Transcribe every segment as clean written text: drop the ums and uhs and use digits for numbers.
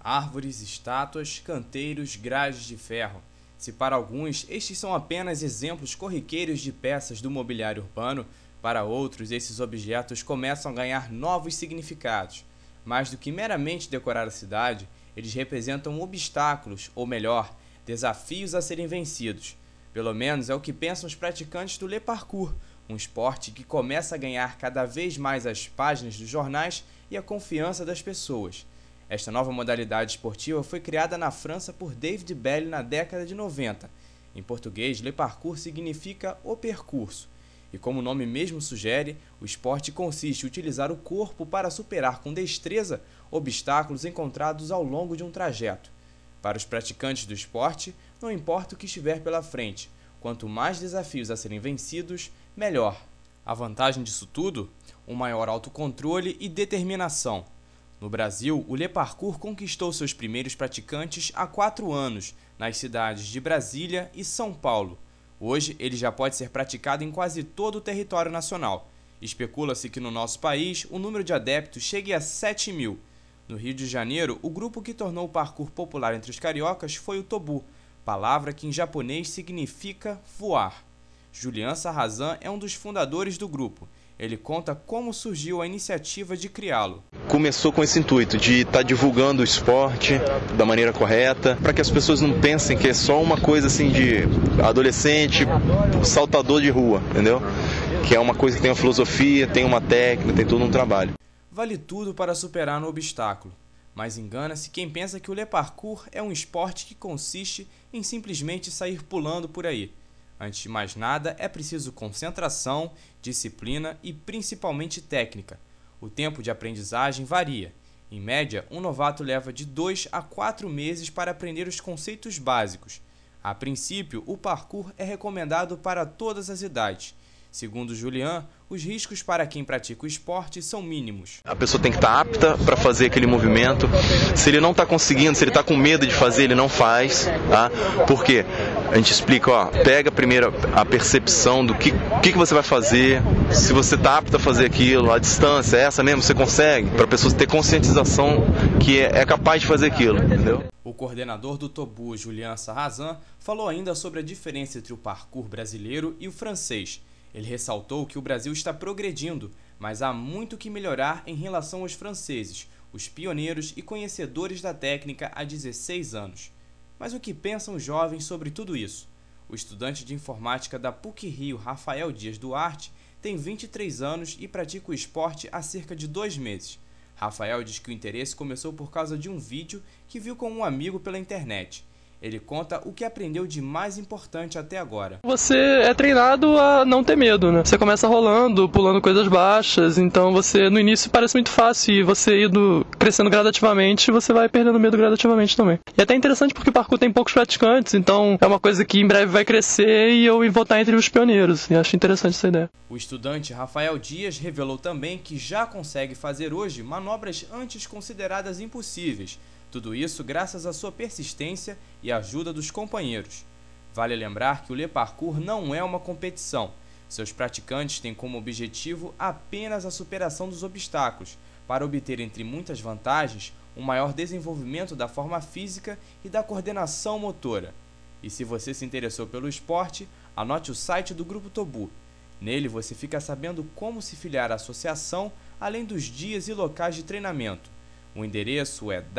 árvores, estátuas, canteiros, grades de ferro. Se para alguns estes são apenas exemplos corriqueiros de peças do mobiliário urbano, para outros esses objetos começam a ganhar novos significados. Mais do que meramente decorar a cidade, eles representam obstáculos, ou melhor, desafios a serem vencidos. Pelo menos é o que pensam os praticantes do Le Parkour, um esporte que começa a ganhar cada vez mais as páginas dos jornais e a confiança das pessoas. Esta nova modalidade esportiva foi criada na França por David Belle na década de 90. Em português, Le Parkour significa o percurso. E como o nome mesmo sugere, o esporte consiste em utilizar o corpo para superar com destreza obstáculos encontrados ao longo de um trajeto. Para os praticantes do esporte, não importa o que estiver pela frente, quanto mais desafios a serem vencidos, melhor. A vantagem disso tudo? Um maior autocontrole e determinação. No Brasil, o Le Parkour conquistou seus primeiros praticantes há 4 anos, nas cidades de Brasília e São Paulo. Hoje, ele já pode ser praticado em quase todo o território nacional. Especula-se que no nosso país, o número de adeptos chegue a 7.000. No Rio de Janeiro, o grupo que tornou o parkour popular entre os cariocas foi o Tobu, palavra que em japonês significa voar. Julian Sarrazin é um dos fundadores do grupo. Ele conta como surgiu a iniciativa de criá-lo. Começou com esse intuito de estar divulgando o esporte da maneira correta, para que as pessoas não pensem que é só uma coisa assim de adolescente, saltador de rua, entendeu? Que é uma coisa que tem uma filosofia, tem uma técnica, tem todo um trabalho. Vale tudo para superar no obstáculo, mas engana-se quem pensa que o Le Parkour é um esporte que consiste em simplesmente sair pulando por aí. Antes de mais nada, é preciso concentração, disciplina e principalmente técnica. O tempo de aprendizagem varia. Em média, um novato leva de 2 a 4 meses para aprender os conceitos básicos. A princípio, o parkour é recomendado para todas as idades. Segundo Julian, os riscos para quem pratica o esporte são mínimos. A pessoa tem que estar apta para fazer aquele movimento. Se ele não está conseguindo, se ele está com medo de fazer, ele não faz. Tá? Por quê? A gente explica, pega primeiro a percepção do que você vai fazer, se você está apto a fazer aquilo, a distância é essa mesmo, você consegue, para a pessoa ter conscientização que é capaz de fazer aquilo, entendeu? O coordenador do Tobu, Julian Sarrazin, falou ainda sobre a diferença entre o parkour brasileiro e o francês. Ele ressaltou que o Brasil está progredindo, mas há muito que melhorar em relação aos franceses, os pioneiros e conhecedores da técnica há 16 anos. Mas o que pensam os jovens sobre tudo isso? O estudante de informática da PUC-Rio, Rafael Dias Duarte, tem 23 anos e pratica o esporte há cerca de 2 meses. Rafael diz que o interesse começou por causa de um vídeo que viu com um amigo pela internet. Ele conta o que aprendeu de mais importante até agora. Você é treinado a não ter medo, né? Você começa rolando, pulando coisas baixas, então você no início parece muito fácil e você indo crescendo gradativamente, você vai perdendo medo gradativamente também. E é até interessante porque o parkour tem poucos praticantes, então é uma coisa que em breve vai crescer e eu vou estar entre os pioneiros. E acho interessante essa ideia. O estudante Rafael Dias revelou também que já consegue fazer hoje manobras antes consideradas impossíveis. Tudo isso graças à sua persistência e ajuda dos companheiros. Vale lembrar que o Le Parkour não é uma competição. Seus praticantes têm como objetivo apenas a superação dos obstáculos, para obter, entre muitas vantagens, um maior desenvolvimento da forma física e da coordenação motora. E se você se interessou pelo esporte, anote o site do Grupo Tobu. Nele você fica sabendo como se filiar à associação, além dos dias e locais de treinamento. O endereço é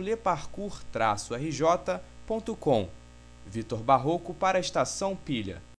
www.leparkour-rj.com. Vitor Barroco para a Estação Pilha.